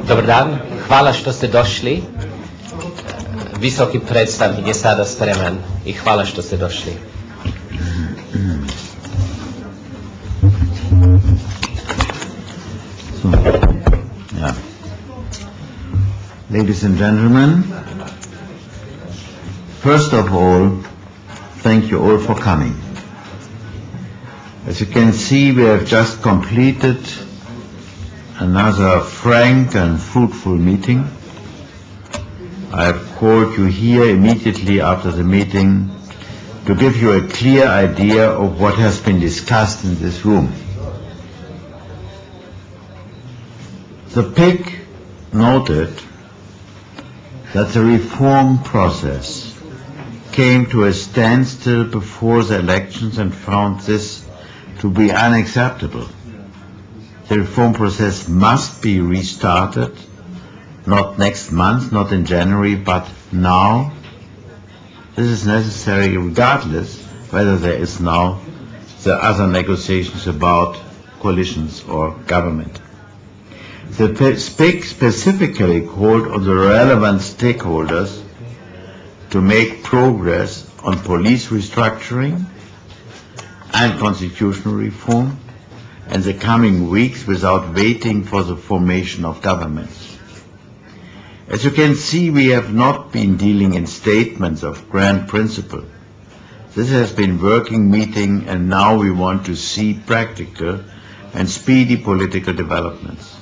Dobar dan, hvala što ste došli. Visoki predstavnik je sada spreman i hvala što ste došli. Ladies and gentlemen, first of all, thank you all for coming. As you can see, we have just completed another frank and fruitful meeting. I have called you here immediately after the meeting to give you a clear idea of what has been discussed in this room. The PIC noted that the reform process came to a standstill before the elections and found this to be unacceptable. The reform process must be restarted, not next month, not in January, but now. This is necessary regardless whether there is now the other negotiations about coalitions or government. The PIC specifically called on the relevant stakeholders to make progress on police restructuring and constitutional reform in the coming weeks without waiting for the formation of governments. As you can see, we have not been dealing in statements of grand principle. This has been working meeting, and now we want to see practical and speedy political developments.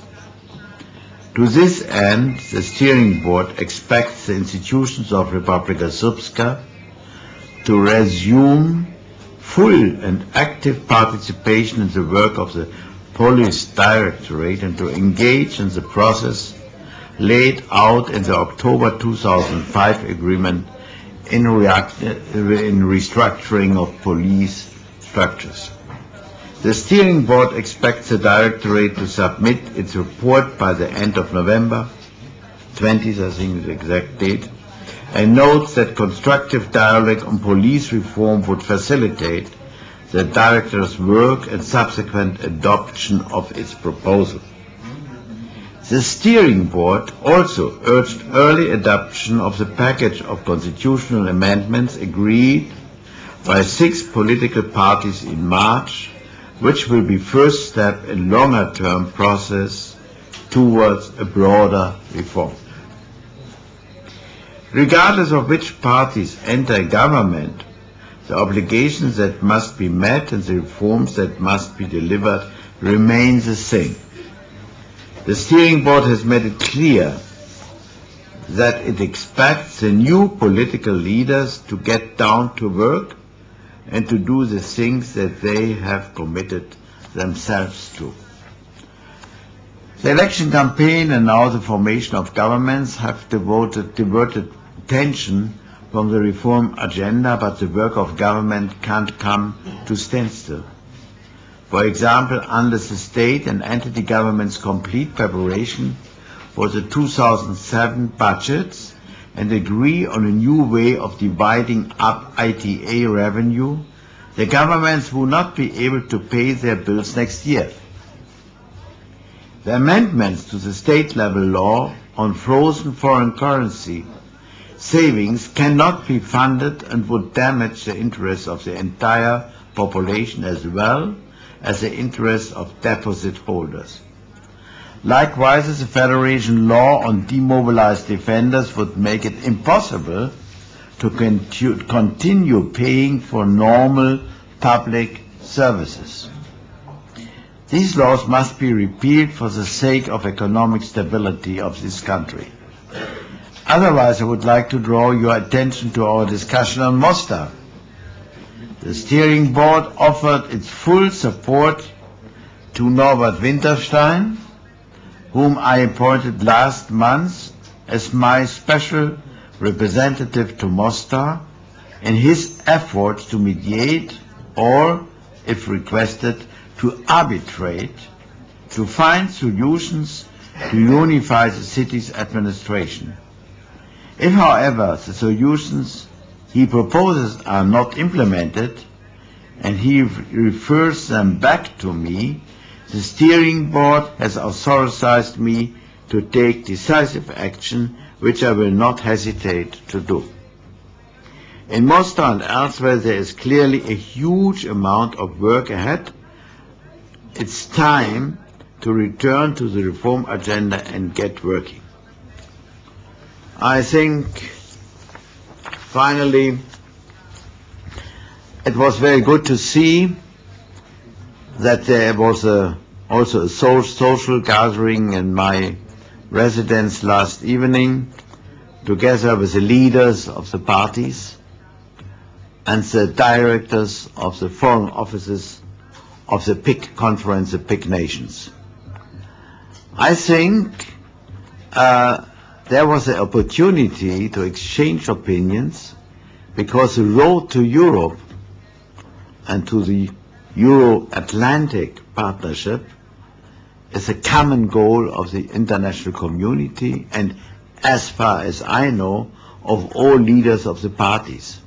To this end, the steering board expects the institutions of Republika Srpska to resume full and active participation in the work of the Police Directorate and to engage in the process laid out in the October 2005 agreement in restructuring of police structures. The steering board expects the Directorate to submit its report by the end of November 20th, I think is the exact date, and notes that constructive dialogue on police reform would facilitate the Director's work and subsequent adoption of its proposal. The steering board also urged early adoption of the package of constitutional amendments agreed by 6 political parties in March, which will be first step in longer-term process towards a broader reform. Regardless of which parties enter government, the obligations that must be met and the reforms that must be delivered remain the same. The steering board has made it clear that it expects the new political leaders to get down to work and to do the things that they have committed themselves to. The election campaign and now the formation of governments have diverted attention from the reform agenda, but the work of government can't come to standstill. For example, unless the state and entity governments complete preparation for the 2007 budgets and agree on a new way of dividing up ITA revenue, the governments will not be able to pay their bills next year. The amendments to the state-level law on frozen foreign currency savings cannot be funded and would damage the interests of the entire population as well as the interests of deposit holders. Likewise, the federation law on demobilized defenders would make it impossible to continue paying for normal public services. These laws must be repealed for the sake of economic stability of this country. Otherwise, I would like to draw your attention to our discussion on Mostar. The steering board offered its full support to Norbert Winterstein, whom I appointed last month as my special representative to Mostar, in his efforts to mediate or, if requested, to arbitrate, to find solutions to unify the city's administration. If, however, the solutions he proposes are not implemented, and he refers them back to me, the steering board has authorized me to take decisive action, which I will not hesitate to do. In Mostar and elsewhere, there is clearly a huge amount of work ahead. It's time to return to the reform agenda and get working. I think, finally, it was very good to see that there was also a social gathering in my residence last evening, together with the leaders of the parties and the directors of the foreign offices of the PIC conference, the PIC nations. I think there was an opportunity to exchange opinions, because the road to Europe and to the Euro-Atlantic partnership is a common goal of the international community and, as far as I know, of all leaders of the parties.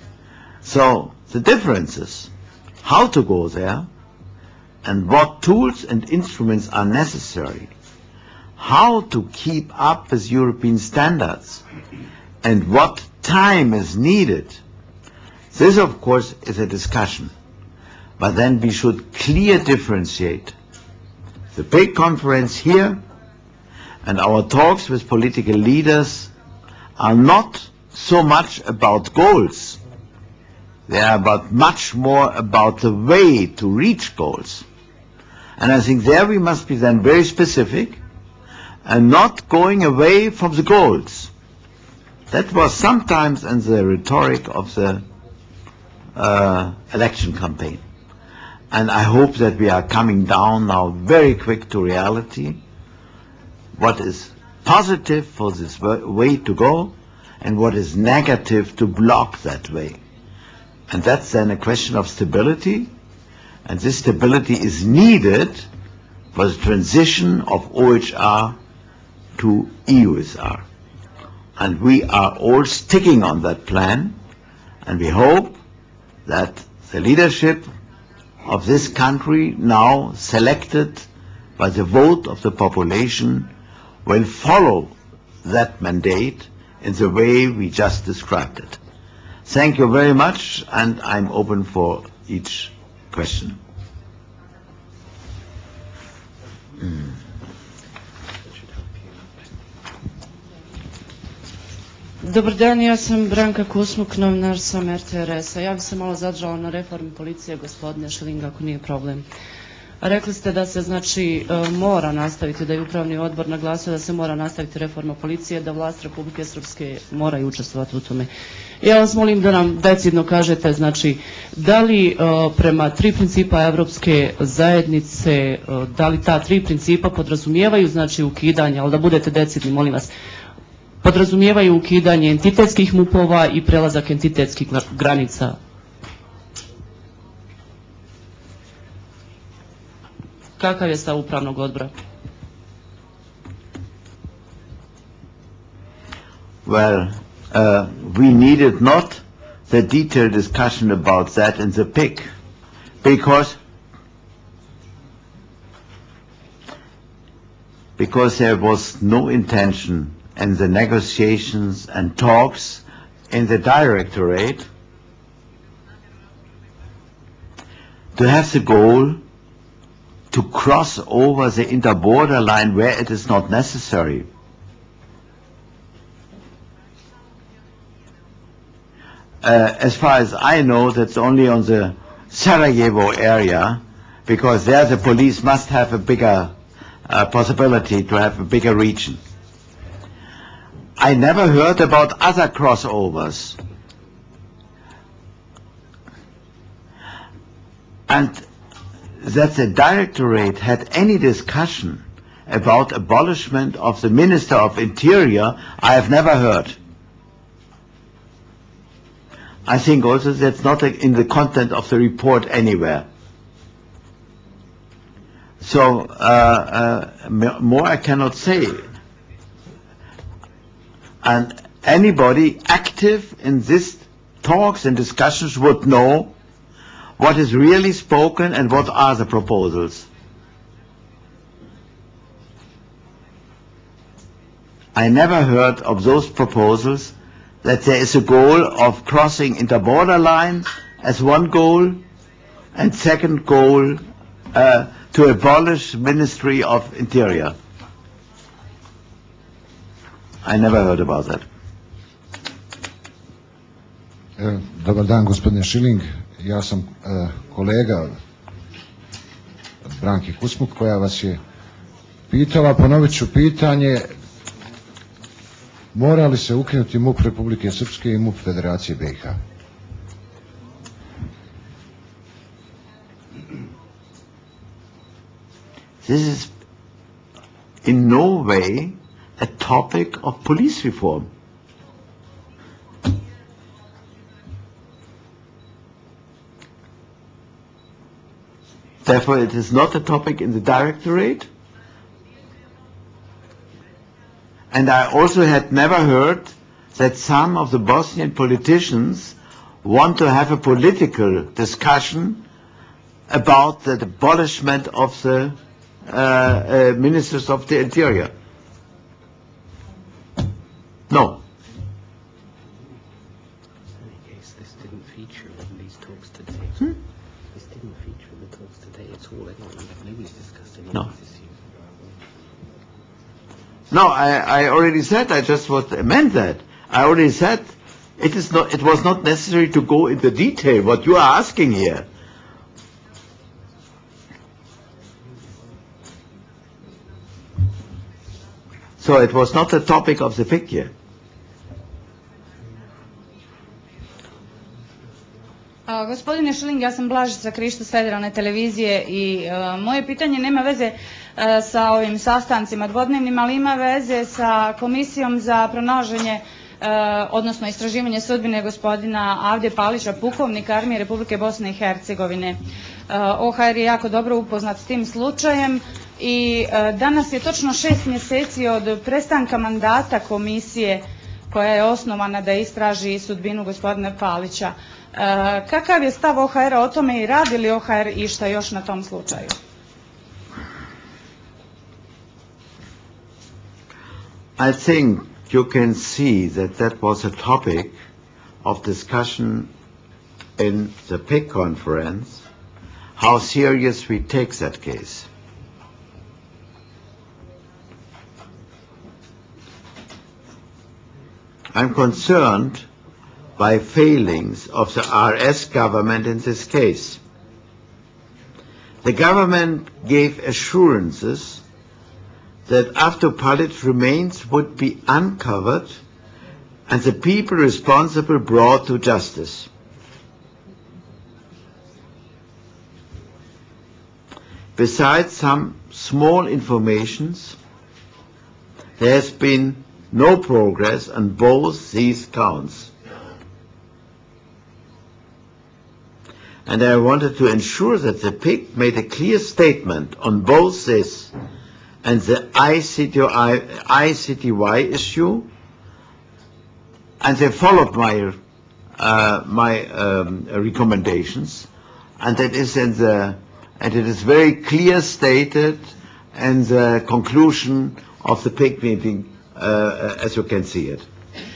So the differences, how to go there and what tools and instruments are necessary, how to keep up with European standards, and what time is needed, this of course is a discussion. But then we should clearly differentiate the big conference here and our talks with political leaders are not so much about goals. They are much more about the way to reach goals. And I think there we must be then very specific and not going away from the goals. That was sometimes in the rhetoric of the election campaign. And I hope that we are coming down now very quick to reality. What is positive for this way to go and what is negative to block that way. And that's then a question of stability. And this stability is needed for the transition of OHR to EUSR. And we are all sticking on that plan. And we hope that the leadership of this country, now selected by the vote of the population, will follow that mandate in the way we just described it. Thank you very much, and I'm open for each question. Dobar dan, ja sam Branka Kusmuk, novinar sam RTRS-a. Ja bih se malo zadržala na reformi policije, gospodine Šilinga, ako nije problem. Rekli ste da se znači mora nastaviti, da je upravni odbor naglasio da se mora nastaviti reforma policije, da vlast Republike Srpske moraju učestvovati u tome. Ja vas molim da nam decidno kažete, znači, da li prema 3 principa Evropske zajednice, da li ta 3 principa podrazumijevaju, znači, ukidanje, ali da budete decidni, molim vas, podrazumijevaju ukidanje entitetskih MUP-ova i prelazak entitetskih granica. Kakav je stav upravnog odbora? Well, we needed not the detailed discussion about that in the PIC, because there was no intention in the negotiations and talks in the Directorate to have the goal to cross over the inter-border line where it is not necessary. As far as I know, that's only on the Sarajevo area, because there the police must have a bigger possibility to have a bigger region. I never heard about other crossovers. And that the Directorate had any discussion about abolishment of the Minister of Interior, I have never heard. I think also that's not in the content of the report anywhere. So more I cannot say. And anybody active in these talks and discussions would know what is really spoken and what are the proposals. I never heard of those proposals that there is a goal of crossing inter-border lines as one goal, and second goal to abolish Ministry of Interior. I never heard about that. Dobar dan, gospodine Schilling. Ja sam kolega Branke Kusmuk koja vas je pitala, ponovit ću pitanje, mora li se ukinuti MUP Republike Srpske i MUP Federacije BiH? This is in no way a topic of police reform. Therefore, it is not a topic in the directorate. And I also had never heard that some of the Bosnian politicians want to have a political discussion about the abolishment of the ministers of the interior. No. This didn't feature in these talks today. This didn't feature in the talks today at all. Nobody's discussed any of this issue. No, I already said, I just meant that. I already said it was not necessary to go into detail what you are asking here. So it was not the topic of the picture. Gospodine Schilling, ja sam Blažica Krišto s Federalne televizije i moje pitanje nema veze sa ovim sastancima dvodnevnim, ali ima veze sa Komisijom za pronalaženje, odnosno istraživanje sudbine gospodina Avde Palića, pukovnika Armije Republike Bosne i Hercegovine. OHR je jako dobro upoznat s tim slučajem i danas je točno 6 mjeseci od prestanka mandata komisije koja je osnovana da istraži sudbinu gospodina Palića. Kakav je stav OHR-a o tome i radi li OHR išta još na tom slučaju? I think you can see that was a topic of discussion in the PIC conference, how serious we take that case. I'm concerned by failings of the RS government in this case. The government gave assurances that after Palić remains would be uncovered and the people responsible brought to justice. Besides some small informations, there has been no progress on both these counts. And I wanted to ensure that the PIC made a clear statement on both this and the ICTY issue, and they followed my recommendations, and that is and it is very clear stated in the conclusion of the PIC meeting, as you can see it.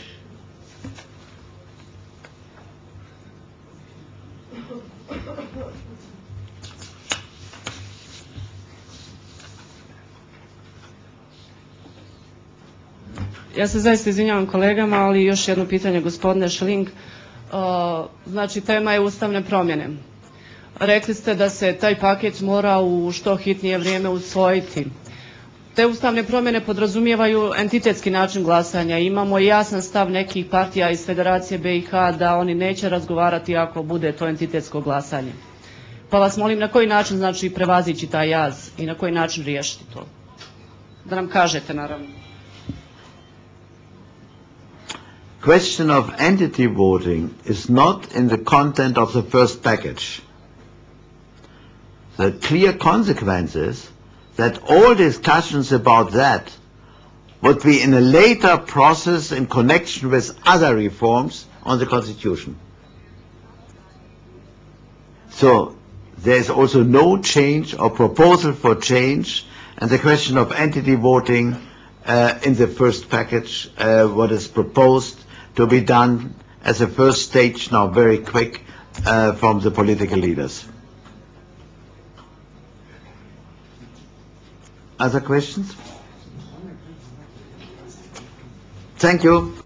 Ja se zaista izvinjavam kolegama, ali još jedno pitanje, gospodine Schilling. Znači, tema je ustavne promjene. Rekli ste da se taj paket mora u što hitnije vrijeme usvojiti. Te ustavne promjene podrazumijevaju entitetski način glasanja. Imamo i jasan stav nekih partija iz Federacije BiH da oni neće razgovarati ako bude to entitetsko glasanje. Pa vas molim na koji način znači prevazići taj jaz i na koji način riješiti to? Da nam kažete, naravno. Question of entity voting is not in the content of the first package. The clear consequence is that all discussions about that would be in a later process in connection with other reforms on the Constitution. So there is also no change or proposal for change, and the question of entity voting in the first package, what is proposed to be done as a first stage now, very quick, from the political leaders. Other questions? Thank you.